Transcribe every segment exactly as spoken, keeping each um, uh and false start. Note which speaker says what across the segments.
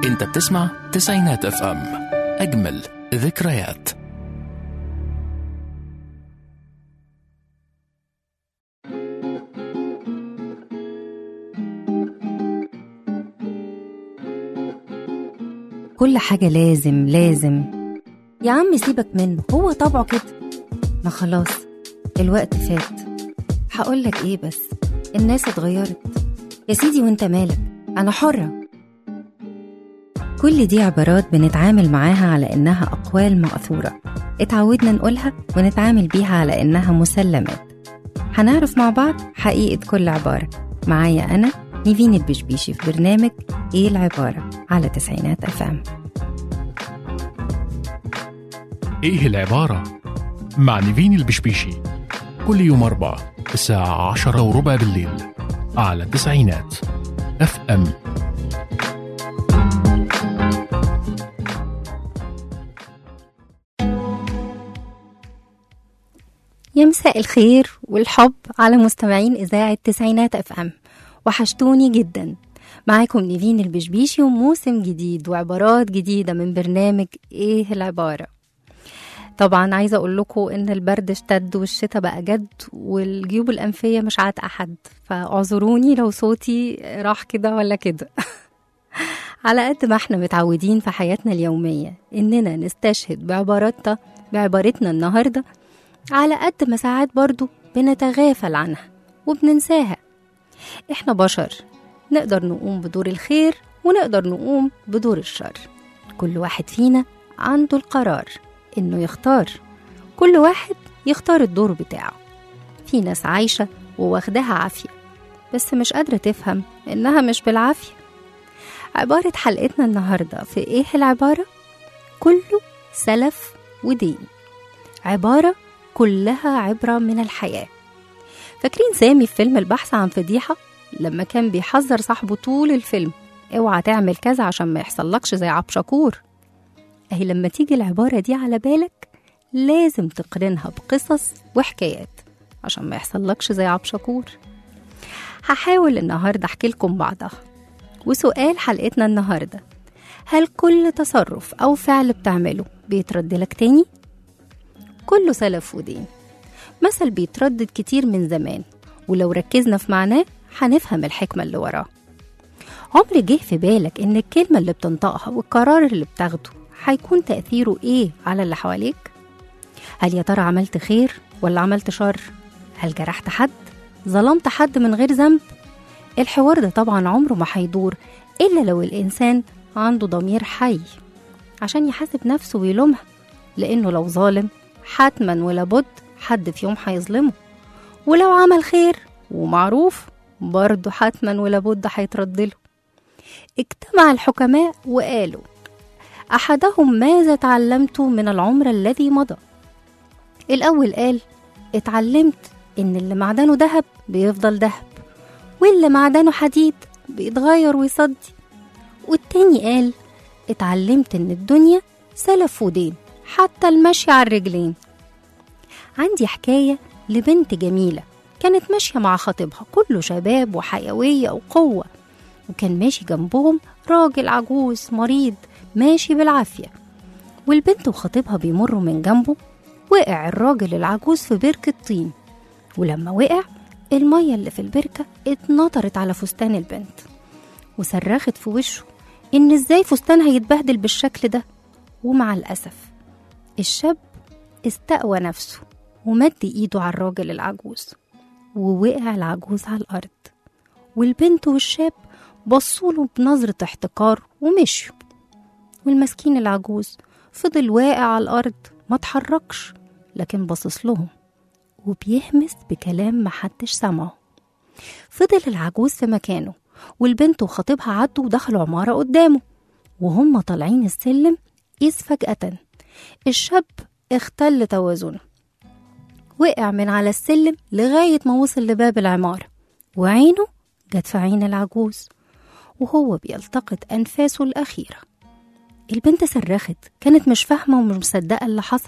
Speaker 1: انت بتسمع تسعينات اف ام، اجمل ذكريات.
Speaker 2: كل حاجة لازم لازم يا عم سيبك منه، هو طبعه كده. ما خلاص الوقت فات. هقولك ايه بس، الناس اتغيرت يا سيدي وانت مالك، انا حرة. كل دي عبارات بنتعامل معاها على انها اقوال مأثورة، اتعودنا نقولها ونتعامل بيها على انها مسلمات. هنعرف مع بعض حقيقة كل عبارة. معايا انا نيفين البشبيشي في برنامج ايه العبارة على تسعينات اف ام.
Speaker 1: ايه العبارة مع نيفين البشبيشي، كل يوم أربعة الساعة عشرة وربع بالليل على تسعينات اف ام.
Speaker 2: يا مساء الخير والحب على مستمعين إذاعة تسعينات اف ام، وحشتوني جدا. معاكم نيفين البشبيشي وموسم جديد وعبارات جديدة من برنامج ايه العبارة. طبعا عايزة اقول لكم ان البرد اشتد والشتاء بقى جد والجيوب الانفية مش عاتقة حد، فاعذروني لو صوتي راح كده ولا كده. على قد ما احنا متعودين في حياتنا اليومية اننا نستشهد بعباراتنا بعبارتنا النهاردة، على قد ما ساعات برضو بنتغافل عنها وبننساها. احنا بشر، نقدر نقوم بدور الخير ونقدر نقوم بدور الشر. كل واحد فينا عنده القرار انه يختار، كل واحد يختار الدور بتاعه. في ناس عايشة وواخدها عافية بس مش قادرة تفهم انها مش بالعافية. عبارة حلقتنا النهاردة في ايه العبارة؟ كله سلف ودين. عبارة كلها عبرة من الحياة. فاكرين سامي في فيلم البحث عن فضيحة لما كان بيحذر صاحبه طول الفيلم اوعى تعمل كذا عشان ما يحصلكش زي عبشكور؟ اهي لما تيجي العبارة دي على بالك لازم تقرنها بقصص وحكايات عشان ما يحصلكش زي عبشكور. هحاول النهاردة احكي لكم بعضها. وسؤال حلقتنا النهاردة، هل كل تصرف او فعل بتعمله بيترد لك تاني؟ كله سلف ودين، مثل بيتردد كتير من زمان، ولو ركزنا في معناه هنفهم الحكمة اللي وراه. عمر جه في بالك ان الكلمة اللي بتنطقها والقرار اللي بتاخده هيكون تأثيره ايه على اللي حواليك؟ هل يا ترى عملت خير ولا عملت شر؟ هل جرحت حد؟ ظلمت حد من غير ذنب؟ الحوار ده طبعا عمره ما هيدور إلا لو الإنسان عنده ضمير حي عشان يحاسب نفسه ويلومها، لأنه لو ظالم حتما ولابد حد في يوم هيظلمه، ولو عمل خير ومعروف برضه حتما ولابد هيتردله. اجتمع الحكماء وقالوا أحدهم ماذا تعلمت من العمر الذي مضى؟ الأول قال اتعلمت إن اللي معدنه دهب بيفضل دهب، واللي معدنه حديد بيتغير ويصدي. والتاني قال اتعلمت إن الدنيا سلف ودين، حتى المشي على الرجلين. عندي حكاية لبنت جميلة كانت ماشية مع خطيبها كله شباب وحيوية وقوة، وكان ماشي جنبهم راجل عجوز مريض ماشي بالعافية، والبنت وخطيبها بيمروا من جنبه. وقع الراجل العجوز في بركة طين، ولما وقع المية اللي في البركة اتنطرت على فستان البنت، وصرخت في وشه إن إزاي فستانها يتبهدل بالشكل ده. ومع الأسف الشاب استقوى نفسه ومد إيده على الراجل العجوز، ووقع العجوز على الأرض، والبنت والشاب بصوله بنظرة احتقار ومشوا. والمسكين العجوز فضل واقع على الأرض ما تحركش، لكن بصص لهم وبيهمس بكلام محدش سمعه. فضل العجوز في مكانه، والبنت وخطيبها عدوا ودخلوا عمارة قدامه، وهم طالعين السلم إذ فجأة الشاب اختل توازنه، وقع من على السلم لغاية ما وصل لباب العمارة، وعينه جت في عين العجوز وهو بيلتقط أنفاسه الأخيرة. البنت صرخت، كانت مش فاهمة ومش مصدقة اللي حصل.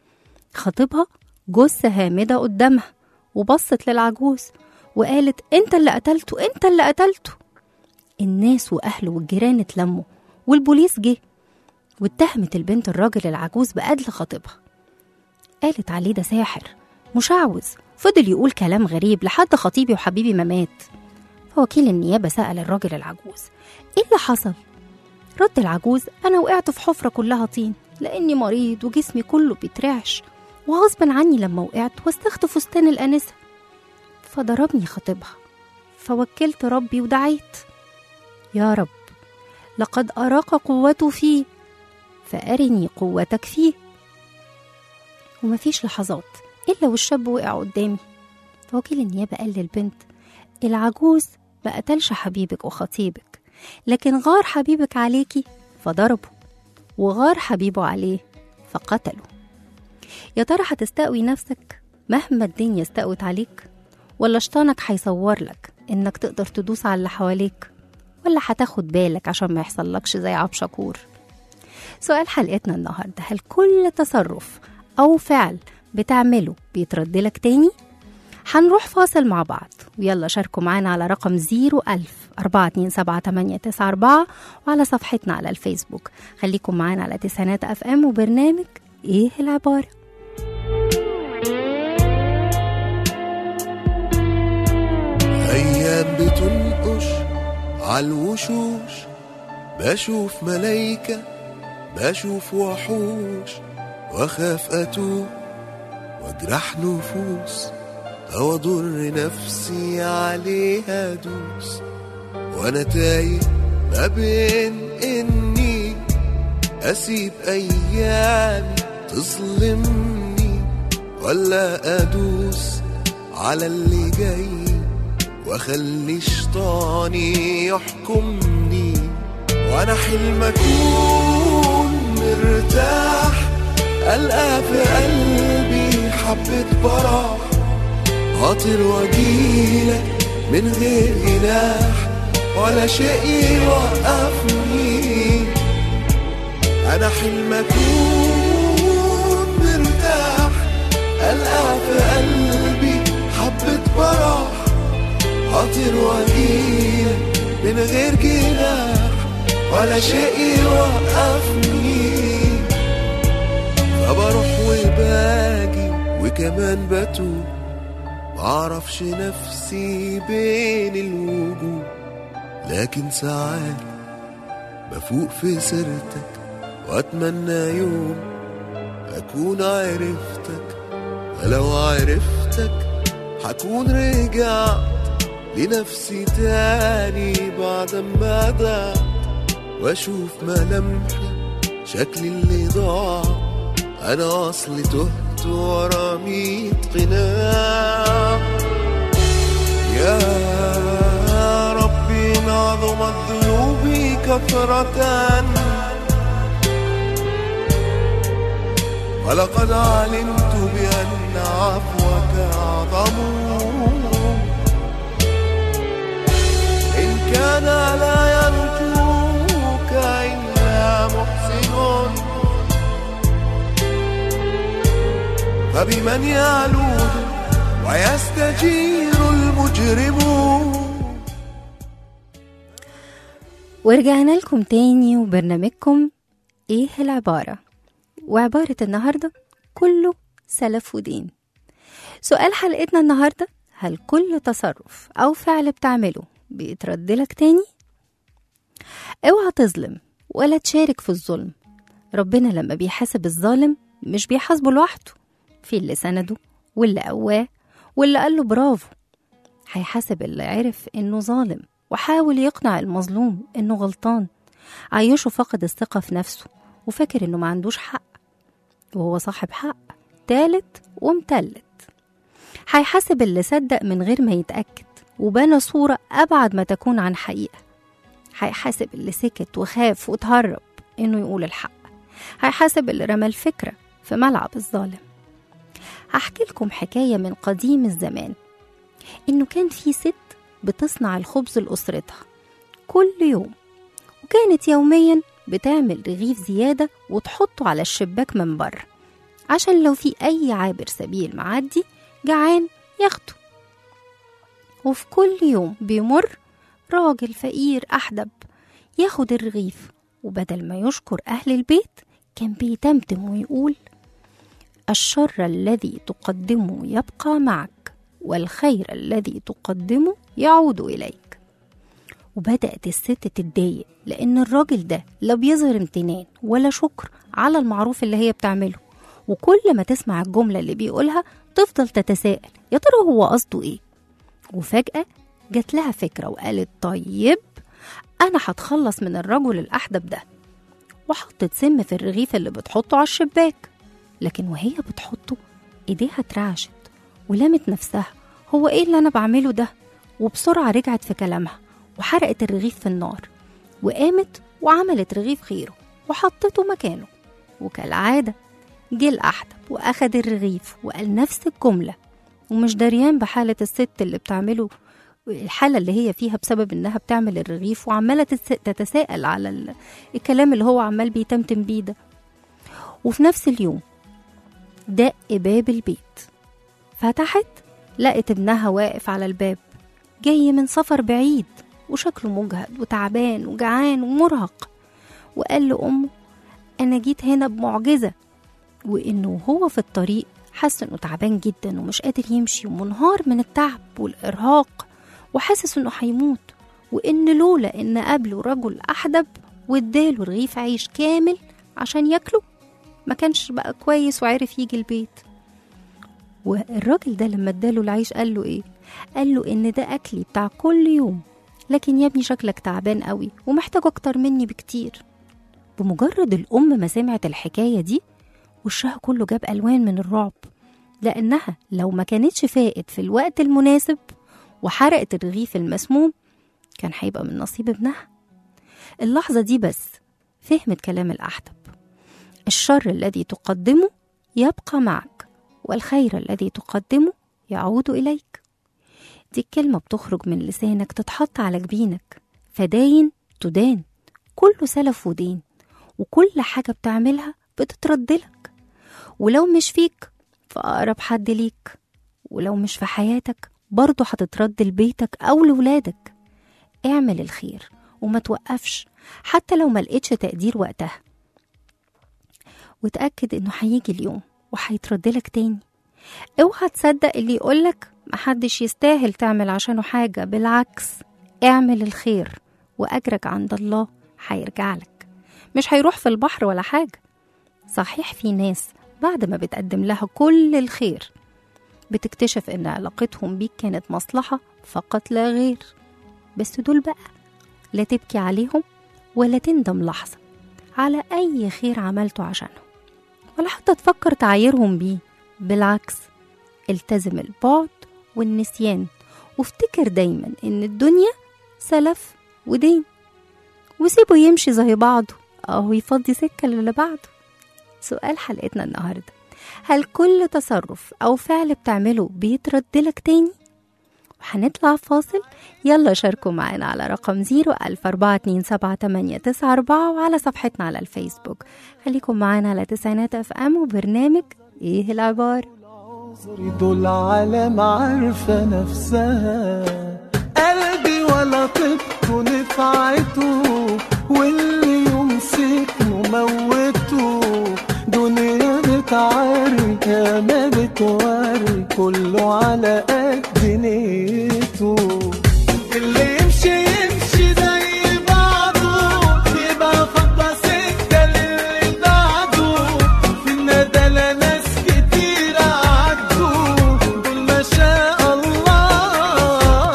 Speaker 2: خطيبها جثة هامدة قدامها وبصت للعجوز وقالت انت اللي قتلته، انت اللي قتلته. الناس وأهله والجيران اتلموا والبوليس جه واتهمت البنت الراجل العجوز بقتل خطيبها. قالت عليه ده ساحر مشعوذ، فضل يقول كلام غريب لحد خطيبي وحبيبي ما مات. فوكيل النيابة سأل الراجل العجوز ايه اللي حصل؟ رد العجوز انا وقعت في حفرة كلها طين لاني مريض وجسمي كله بيترعش، وغصبا عني لما وقعت واستخت فستان الأنسة فضربني خطيبها، فوكلت ربي ودعيت يا رب لقد أراق قوته فيه فأرني قوتك فيه. ومفيش لحظات إلا والشاب وقع قدامي. فوكيل النيابة قال للبنت العجوز ما قتلش حبيبك وخطيبك، لكن غار حبيبك عليكي فضربه، وغار حبيبه عليه فقتله. يا ترى هتستقوي نفسك مهما الدنيا استقوت عليك، ولا شيطانك هيصور لك إنك تقدر تدوس على اللي حواليك، ولا هتاخد بالك عشان ما يحصلكش زي عبد شكور؟ سؤال حلقتنا النهاردة، هل كل تصرف أو فعل بتعمله بيتردلك تاني؟ هنروح فاصل مع بعض، ويلا شاركوا معانا على رقم زيرو ألف أربعة اتنين سبعة تمانية تسعة أربعة وعلى صفحتنا على الفيسبوك. خليكم معانا على تسعينات أف أم وبرنامج إيه العبارة.
Speaker 3: أيام بتنقش عالوشوش، بشوف ملايكة بشوف وحوش، واخاف أتوه واجرح نفوس، أو أضر نفسي عليها أدوس، وأنا تايه ما بين إني أسيب أيامي تظلمني، ولا أدوس على اللي جاي واخلي شيطاني يحكمني. وانا حلم اكون مرتاح، القى في قلبي حبة براح، هطير واجيلك من غير جناح، ولا شيء يوقفني. انا حلم اكون مرتاح، القى في قلبي حبة براح، هطير واجيلك من غير جناح، ولا شيء يوقفني. فبروح وباجي وكمان بتوه، معرفش نفسي بين الوجوه، لكن ساعات بفوق في سيرتك واتمنى يوم اكون عرفتك، ولو عرفتك هكون رجعت لنفسي تاني بعد ما ضاع، واشوف ملامحي شكلي اللي ضاع. انا اصلي تهت ورا ميت قناع. يا ربي إن عظمت ذنوبي كثرة، ولقد علمت بأن عفوك أعظم. إن كان لا يرجوك إلا محسن، فبمن يعلوه ويستجير المجرمون.
Speaker 2: ورجعنا لكم تاني وبرنامجكم ايه العبارة، وعبارة النهاردة كله سلف ودين. سؤال حلقتنا النهاردة، هل كل تصرف أو فعل بتعمله بيتردلك تاني؟ اوعى تظلم ولا تشارك في الظلم. ربنا لما بيحاسب الظالم مش بيحاسبه لوحده، في اللي سنده واللي قواه واللي قاله برافو. هيحاسب اللي عرف انه ظالم وحاول يقنع المظلوم انه غلطان، عايشه فقد الثقة في نفسه وفاكر انه ما عندوش حق وهو صاحب حق تالت ومتلت. هيحاسب اللي صدق من غير ما يتأكد وبنى صورة أبعد ما تكون عن حقيقة. هيحاسب اللي سكت وخاف وتهرب انه يقول الحق. هيحاسب اللي رمى الفكرة في ملعب الظالم. هحكي لكم حكاية من قديم الزمان، إنه كان في ست بتصنع الخبز لأسرتها كل يوم، وكانت يوميا بتعمل رغيف زيادة وتحطه على الشباك من بره عشان لو في أي عابر سبيل معدي جعان ياخده. وفي كل يوم بيمر راجل فقير أحدب ياخد الرغيف وبدل ما يشكر أهل البيت كان بيتمتم ويقول: الشر الذي تقدمه يبقى معك، والخير الذي تقدمه يعود إليك. وبدأت الست تتضايق لأن الراجل ده لا بيظهر امتنان ولا شكر على المعروف اللي هي بتعمله، وكل ما تسمع الجملة اللي بيقولها تفضل تتساءل يا ترى هو قصده إيه. وفجأة جات لها فكرة وقالت: طيب أنا هتخلص من الرجل الأحدب ده. وحطت سم في الرغيف اللي بتحطه على الشباك، لكن وهي بتحطه إيديها اترعشت ولامت نفسها: هو إيه اللي أنا بعمله ده؟ وبسرعة رجعت في كلامها وحرقت الرغيف في النار، وقامت وعملت رغيف غيره وحطته مكانه. وكالعادة جه الأحدب وأخد الرغيف وقال نفس الجملة، ومش دريان بحالة الست اللي بتعمله، الحالة اللي هي فيها بسبب إنها بتعمل الرغيف وعمالة تتساءل على الكلام اللي هو عمال بيتمتم بيه ده. وفي نفس اليوم دق باب البيت، فتحت لقت ابنها واقف على الباب جاي من سفر بعيد وشكله مجهد وتعبان وجعان ومرهق، وقال لأمه: أنا جيت هنا بمعجزة. وإنه هو في الطريق حس إنه تعبان جدا ومش قادر يمشي ومنهار من التعب والإرهاق وحاسس إنه هيموت، وإن لولا إن قابله رجل أحدب واداله رغيف عيش كامل عشان ياكله ما كانش بقى كويس وعرف يجي البيت. والراجل ده لما اداله العيش قال له إيه؟ قال له إن ده أكلي بتاع كل يوم، لكن يا ابني شكلك تعبان قوي ومحتاج أكتر مني بكتير. بمجرد الأم ما سمعت الحكاية دي وشها كله جاب ألوان من الرعب، لأنها لو ما كانتش فاقت في الوقت المناسب وحرقت الرغيف المسموم كان هيبقى من نصيب ابنها. اللحظة دي بس فهمت كلام الأحدب: الشر الذي تقدمه يبقى معك، والخير الذي تقدمه يعود إليك. دي الكلمة بتخرج من لسانك تتحط على جبينك، فداين تدان، كله سلف ودين، وكل حاجة بتعملها بتتردلك، ولو مش فيك فأقرب حد ليك، ولو مش في حياتك برضو هتترد لبيتك أو لولادك. اعمل الخير وما توقفش حتى لو ما لقيتش تقدير وقتها، وتأكد إنه هيجي اليوم وهيتردلك تاني. اوعى تصدق اللي يقولك محدش يستاهل تعمل عشانه حاجة، بالعكس اعمل الخير وأجرك عند الله هيرجعلك، مش هيروح في البحر ولا حاجة. صحيح في ناس بعد ما بتقدم لها كل الخير بتكتشف ان علاقتهم بيك كانت مصلحة فقط لا غير، بس دول بقى لا تبكي عليهم ولا تندم لحظة على أي خير عملته عشانهم، ولا حتى تفكر تعايرهم بيه. بالعكس التزم البعد والنسيان، وافتكر دايما ان الدنيا سلف ودين، وسيبه يمشي زي بعضه اهو يفضي سكة اللي بعده. سؤال حلقتنا النهاردة: هل كل تصرف أو فعل بتعمله بيتردلك تاني؟ وهنطلع فاصل. يلا شاركوا معنا على رقم زيرو ألف أربعة اتنين سبعة تمانية تسعة أربعة وعلى صفحتنا على الفيسبوك. خليكم معنا على تسعينات اف ام وبرنامج ايه العبارة.
Speaker 3: دول عالم عارفة نفسها، قلبي ولا طبته نفعته، واللي يمسكه موته، دنيا بتعري ما بتوري، كله على قد نيته. اللي يمشي يمشي زي بعضه، يبقى فضة سكة للي بعده، في الندلة ناس كتير عدوا، دول ما شاء الله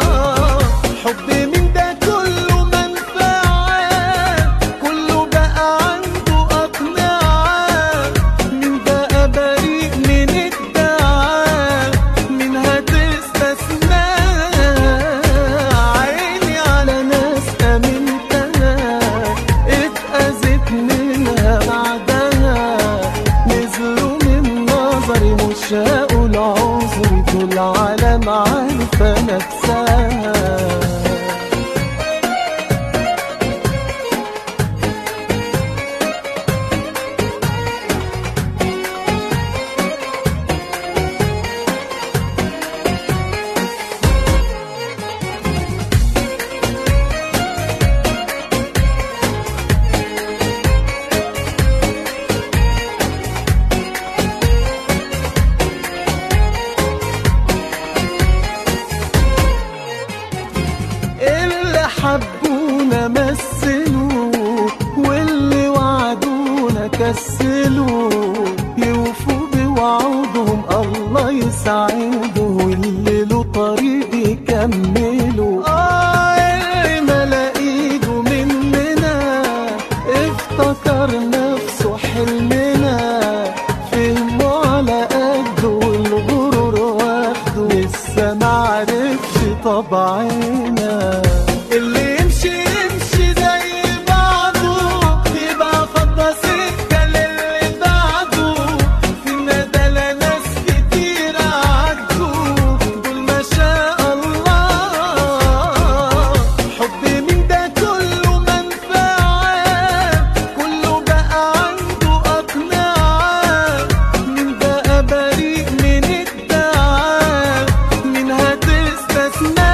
Speaker 3: حبونا مثلوا واللي وعدونا كسلوا يوفوا بوعودهم الله يسعدوا واللي له طريق يكملوا. آه اللي ملا ايده مننا افتكر نفسه حلمنا فهموا على قده والغرور واخده لسه معرفش طبعنا. اللي يمشي يمشي زي بعضه يبقى فضى سكة للي بعده. في الندى ناس كتير عدوا دول ما شاء الله. حب من ده كله منفعة كله بقى عنده أقنعة. من بقى بريء من الدعاء من هتستثنى.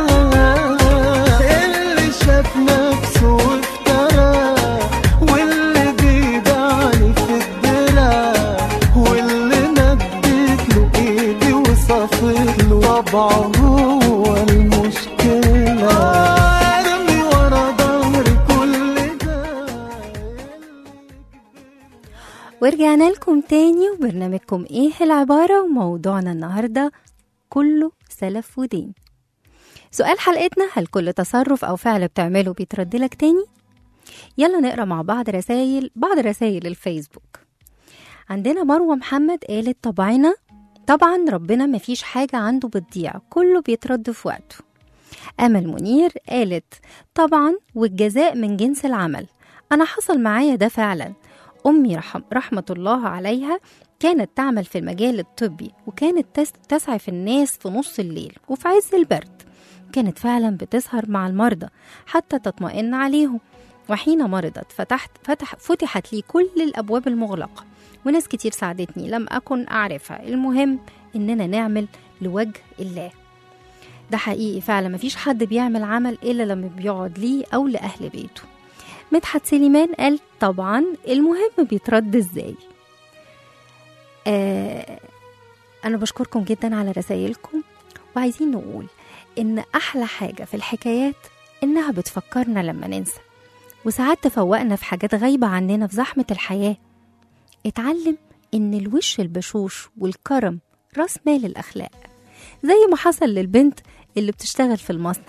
Speaker 3: اللي شاف نفسه وافترى واللي بيدعني في الدرع واللي مدت له ايدي وصفت له طبعه هو المشكلة. ارمي ورا ظهري كل ده.
Speaker 2: ورجعنا لكم تاني وبرنامجكم ايه العبارة، وموضوعنا النهاردة كله سلف ودين. سؤال حلقتنا: هل كل تصرف أو فعل بتعمله بيتردلك تاني؟ يلا نقرأ مع بعض رسائل بعض رسائل الفيسبوك. عندنا مروة محمد قالت: طبعنا طبعا ربنا مفيش حاجة عنده بتضيع، كله بيترد في وقته. أمل منير قالت: طبعا والجزاء من جنس العمل، أنا حصل معايا ده فعلا. أمي رحم رحمة الله عليها كانت تعمل في المجال الطبي، وكانت تس- تسعى في الناس في نص الليل وفي عز البرد. كانت فعلا بتسهر مع المرضى حتى تطمئن عليهم، وحين مرضت فتحت فتح فتحت لي كل الأبواب المغلقة، وناس كتير ساعدتني لم أكن أعرفها. المهم إننا نعمل لوجه الله. ده حقيقي فعلا، مفيش حد بيعمل عمل إلا لما بيقعد ليه أو لأهل بيته. مدحت سليمان قال: طبعا المهم بيترد ازاي. آه أنا بشكركم جدا على رسائلكم، وعايزين نقول إن أحلى حاجة في الحكايات إنها بتفكرنا لما ننسى، وساعات تفوقنا في حاجات غايبة عننا في زحمة الحياة. اتعلم إن الوش البشوش والكرم راس مال الأخلاق، زي ما حصل للبنت اللي بتشتغل في المصنع.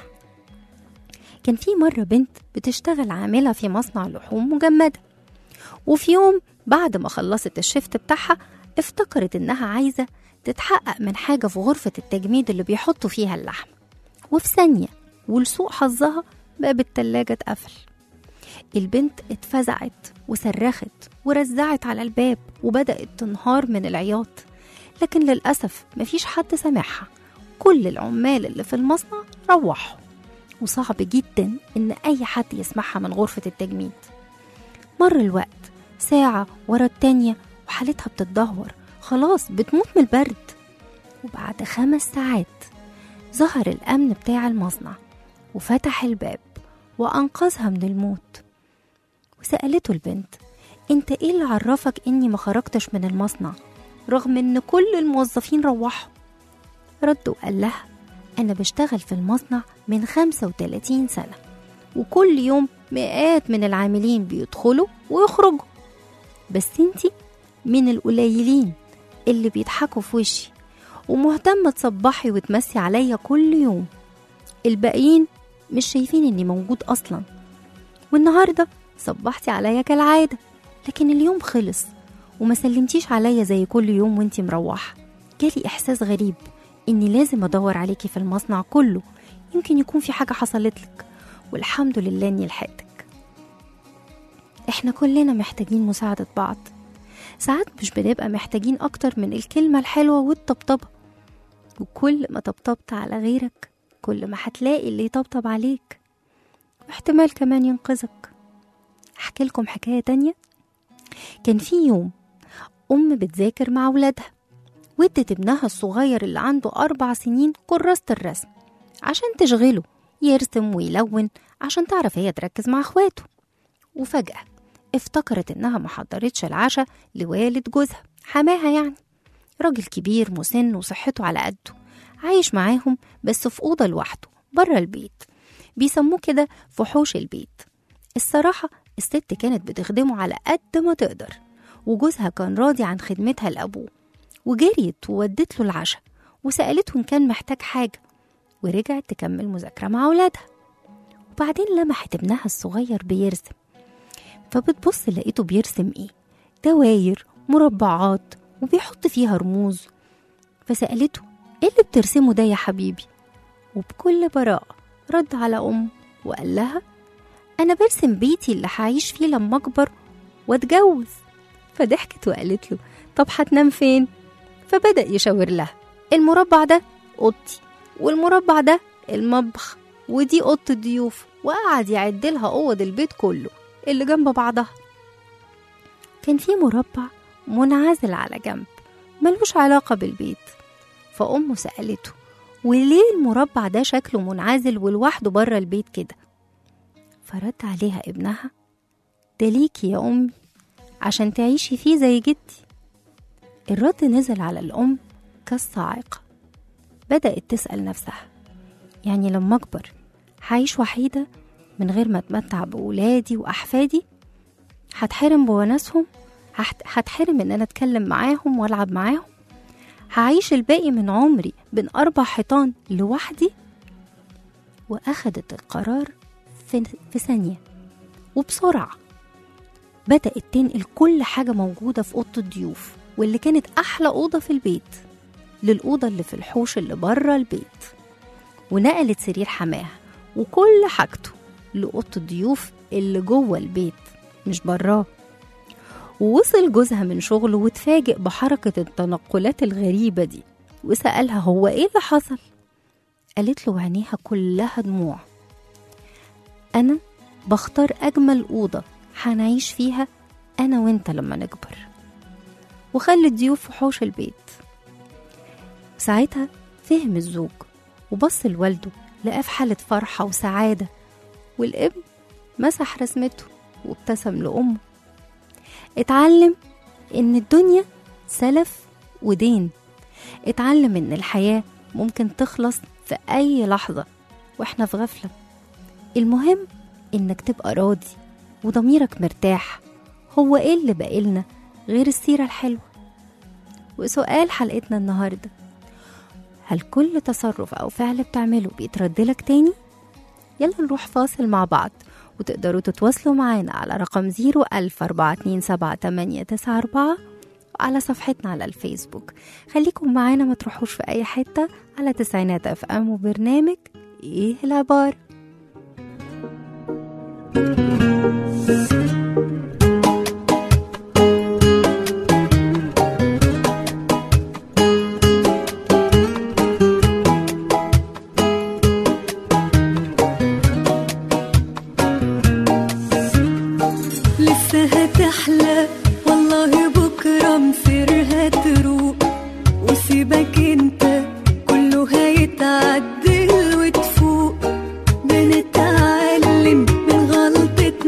Speaker 2: كان في مرة بنت بتشتغل عاملة في مصنع لحوم مجمدة، وفي يوم بعد ما خلصت الشفت بتاعها افتكرت إنها عايزة تتحقق من حاجة في غرفة التجميد اللي بيحطوا فيها اللحم، وفي ثانية ولسوء حظها باب التلاجة اتقفل. البنت اتفزعت وصرخت ورزعت على الباب وبدأت تنهار من العياط، لكن للأسف مفيش حد سامعها. كل العمال اللي في المصنع روحوا، وصعب جدا إن أي حد يسمعها من غرفة التجميد. مر الوقت، ساعة ورا التانية، وحالتها بتتدهور، خلاص بتموت من البرد. وبعد خمس ساعات ظهر الأمن بتاع المصنع وفتح الباب وأنقذها من الموت. وسألته البنت: انت ايه اللي عرفك اني ما خرجتش من المصنع رغم ان كل الموظفين روحوا؟ رد وقال لها: انا بشتغل في المصنع من خمسة وتلاتين سنة، وكل يوم مئات من العاملين بيدخلوا ويخرجوا، بس انتي من القليلين اللي بيضحكوا في وشي ومهتمة تصبحي وتمسي عليا كل يوم. الباقيين مش شايفين اني موجود اصلا. والنهاردة صبحتي عليا كالعادة، لكن اليوم خلص وما سلمتيش عليا زي كل يوم وانتي مروحة. جالي احساس غريب اني لازم ادور عليكي في المصنع كله، يمكن يكون في حاجة حصلت لك، والحمد لله اني لحقتك. احنا كلنا محتاجين مساعدة بعض، ساعات مش بنبقى محتاجين اكتر من الكلمة الحلوة والطبطبة، وكل ما طبطبت على غيرك كل ما هتلاقي اللي يطبطب عليك، واحتمال كمان ينقذك. احكي لكم حكاية تانية. كان في يوم أم بتذاكر مع ولادها، وادت ابنها الصغير اللي عنده أربع سنين كراسة الرسم عشان تشغله يرسم ويلون عشان تعرف هي تركز مع اخواته. وفجأة افتكرت انها ما حضرتش العشاء لوالد جوزها، حماها يعني، راجل كبير مسن وصحته على قده، عايش معاهم بس في أوضة لوحده بره البيت. بيسموه كده فحوش البيت. الصراحة الست كانت بتخدمه على قد ما تقدر، وجوزها كان راضي عن خدمتها لأبوه، وجريت وودت له العشاء وسألته إن كان محتاج حاجة، ورجعت تكمل مذاكرة مع أولادها. وبعدين لمحت ابنها الصغير بيرسم، فبتبص لقيته بيرسم إيه؟ دواير مربعات وبيحط فيها رموز. فسألته إيه اللي بترسمه ده يا حبيبي؟ وبكل براءة رد على أمه وقال لها أنا برسم بيتي اللي هعيش فيه لما أكبر وأتجوز. فضحكت وقالت له طب هتنام فين؟ فبدأ يشاور لها المربع ده أوضتي، والمربع ده المطبخ، ودي أوضة الضيوف، وقعد يعد لها أوض البيت كله اللي جنب بعضها. كان في مربع منعزل على جنب ملوش علاقة بالبيت. فأمه سألته وليه المربع ده شكله منعزل ولوحده بره البيت كده؟ فرد عليها ابنها ده ليكي يا أمي عشان تعيشي فيه زي جدي. الرد نزل على الأم كالصاعقة. بدأت تسأل نفسها يعني لما أكبر هعيش وحيدة من غير ما أتمتع بأولادي وأحفادي؟ هتحرم بوناسهم؟ هتحرم إن أنا أتكلم معاهم وألعب معاهم؟ هعيش الباقي من عمري بين أربع حيطان لوحدي؟ وأخدت القرار في, في ثانية وبسرعة. بدأت تنقل كل حاجة موجودة في أوضة الضيوف واللي كانت أحلى أوضة في البيت للأوضة اللي في الحوش اللي بره البيت، ونقلت سرير حماها وكل حاجته لأوضة الضيوف اللي جوه البيت مش براه. ووصل جوزها من شغله وتفاجئ بحركة التنقلات الغريبة دي، وسألها هو إيه اللي حصل؟ قالت له عينيها كلها دموع، أنا بختار أجمل أوضة هنعيش فيها أنا وإنت لما نكبر، وخلي الضيوف في حوش البيت. ساعتها فهم الزوج وبص لوالده لقاه في حالة فرحة وسعادة، والابن مسح رسمته وابتسم لأمه. اتعلم إن الدنيا سلف ودين، اتعلم إن الحياة ممكن تخلص في أي لحظة وإحنا في غفلة. المهم إنك تبقى راضي وضميرك مرتاح. هو إيه اللي بقالنا غير السيرة الحلوة؟ وسؤال حلقتنا النهاردة، هل كل تصرف أو فعل بتعمله بيتردلك تاني؟ يلا نروح فاصل مع بعض، وتقدروا تتواصلوا معانا على رقم زيرو ألف أربعة اتنين سبعة تمانية تسعة أربعة وعلى صفحتنا على الفيسبوك. خليكم معانا ما تروحوش في أي حتة على تسعينات أف أم وبرنامج إيه العبارة.
Speaker 4: لسه هتحلى والله بكرة مصيرها تروق، وسيبك انت كله هيتعدل وتفوق. بنتعلم من غلطة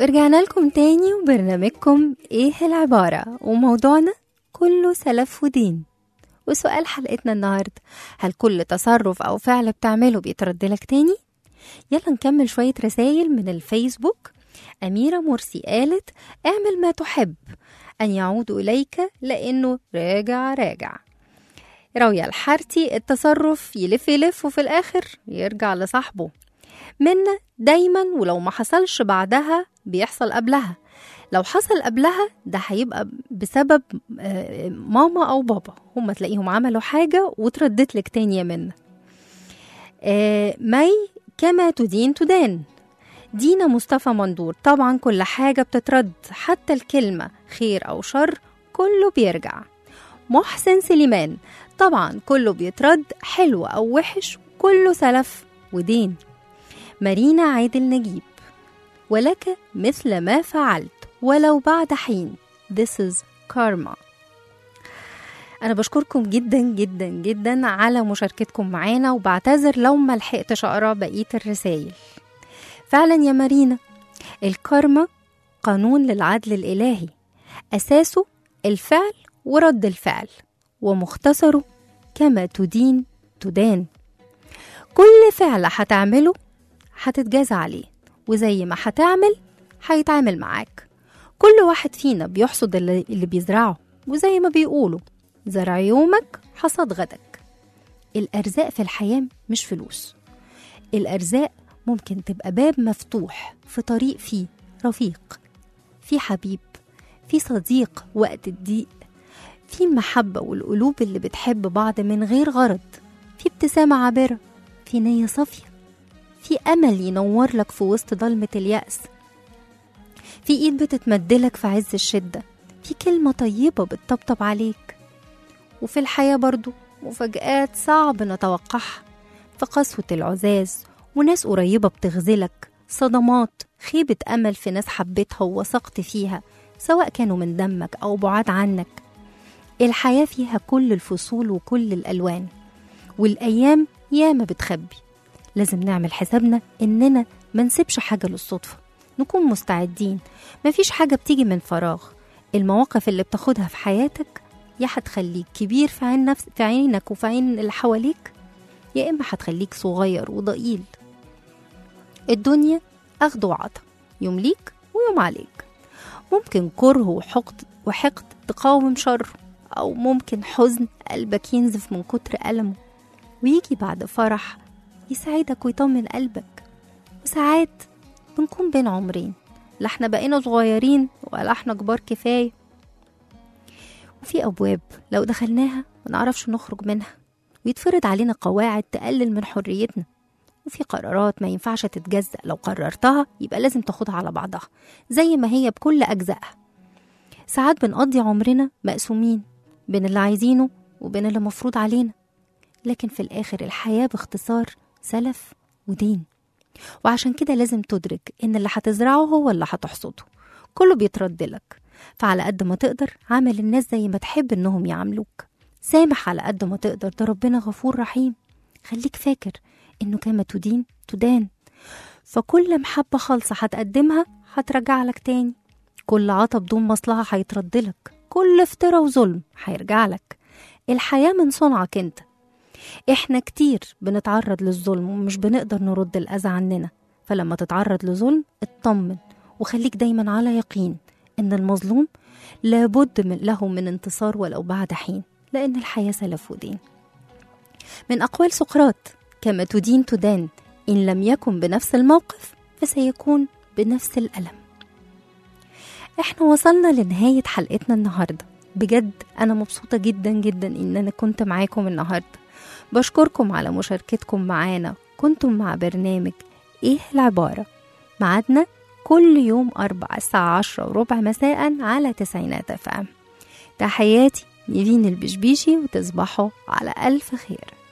Speaker 2: ورجعنا لكم تاني وبرنامجكم ايه العبارة، وموضوعنا كله سلف ودين. وسؤال حلقتنا النهاردة: هل كل تصرف أو فعل بتعمله بيترد لك تاني؟ يلا نكمل شوية رسائل من الفيسبوك. أميرة مرسي قالت: اعمل ما تحب أن يعود إليك لأنه راجع راجع. راوية الحارتي: التصرف يلف يلف وفي الآخر يرجع لصاحبه. منا: دايما ولو ما حصلش بعدها بيحصل قبلها، لو حصل قبلها ده هيبقى بسبب ماما أو بابا، هم تلاقيهم عملوا حاجة وتردت لك تاني يا منا. مي: كما تدين تدان. دينا مصطفى مندور: طبعا كل حاجة بتترد، حتى الكلمة خير أو شر كله بيرجع. محسن سليمان: طبعا كله بيترد، حلو أو وحش كله سلف ودين. مارينا عادل نجيب: ولك مثل ما فعلت ولو بعد حين. This is karma. أنا بشكركم جدا جدا جدا على مشاركتكم معانا، وبعتذر لو ما لحقتش أقرأ بقية الرسائل. فعلا يا مارينا، الكارما قانون للعدل الإلهي، أساسه الفعل ورد الفعل، ومختصره كما تدين تدان. كل فعل هتعمله هتتجازى عليه، وزي ما هتعمل هيتعامل معاك. كل واحد فينا بيحصد اللي, اللي بيزرعه، وزي ما بيقولوا زرع يومك حصد غدك. الأرزاق في الحياة مش فلوس، الأرزاق ممكن تبقى باب مفتوح في طريق فيه رفيق، في حبيب، في صديق وقت الضيق، في محبة والقلوب اللي بتحب بعض من غير غرض، في ابتسامة عابرة، في نية صافية، في أمل ينور لك في وسط ضلمة اليأس، في إيد بتتمدلك في عز الشدة، في كلمة طيبة بتطبطب عليك. وفي الحياة برضو مفاجآت صعب نتوقعها، في قسوة العزاز وناس قريبة بتغزلك، صدمات، خيبة أمل في ناس حبيتها ووثقت فيها سواء كانوا من دمك أو بعاد عنك. الحياة فيها كل الفصول وكل الألوان، والأيام ياما بتخبي. لازم نعمل حسابنا إننا ما نسيبش حاجة للصدفة، نكون مستعدين. مفيش حاجة بتيجي من فراغ. المواقف اللي بتاخدها في حياتك يا هتخليك كبير في عين نفس في عينك وفي عين اللي حواليك، يا إما هتخليك صغير وضئيل. الدنيا أخد وعطا، يوم ليك ويوم عليك. ممكن كره وحقد وحقد تقاوم شره، أو ممكن حزن قلبك ينزف من كتر ألمه، ويجي بعد فرح يساعدك ويطمن قلبك. وساعات بنكون بين عمرين، لا احنا بقينا صغيرين ولا احنا كبار كفاية. وفي أبواب لو دخلناها ما نعرفش نخرج منها، ويتفرض علينا قواعد تقلل من حريتنا. وفي قرارات ما ينفعش تتجزأ، لو قررتها يبقى لازم تاخدها على بعضها زي ما هي بكل أجزائها. ساعات بنقضي عمرنا مقسومين بين اللي عايزينه وبين اللي مفروض علينا، لكن في الآخر الحياة باختصار سلف ودين. وعشان كده لازم تدرك إن اللي هتزرعه هو اللي هتحصده، كله بيترد لك. فعلى قد ما تقدر عامل الناس زي ما تحب إنهم يعاملوك، سامح على قد ما تقدر، ده ربنا غفور رحيم. خليك فاكر إنه كما تدين تدان، فكل محبة خالصة هتقدمها هترجع لك تاني، كل عطا بدون مصلحة هيترد لك، كل افتراء وظلم هيرجع لك. الحياة من صنعك انت. احنا كتير بنتعرض للظلم ومش بنقدر نرد الأذى عننا، فلما تتعرض لظلم اطمن وخليك دايما على يقين ان المظلوم لابد من له من انتصار ولو بعد حين، لأن الحياة سلف ودين. من أقوال سقراط: كما تدين تدان، إن لم يكن بنفس الموقف فسيكون بنفس الألم. احنا وصلنا لنهاية حلقتنا النهاردة. بجد أنا مبسوطة جدا جدا إن أنا كنت معاكم النهاردة. بشكركم على مشاركتكم معانا. كنتم مع برنامج إيه العبارة، معادنا كل يوم أربع الساعة عشرة وربع مساء على تسعينات أف أم. تحياتي نيفين البشبيشي، وتصبحوا على ألف خير.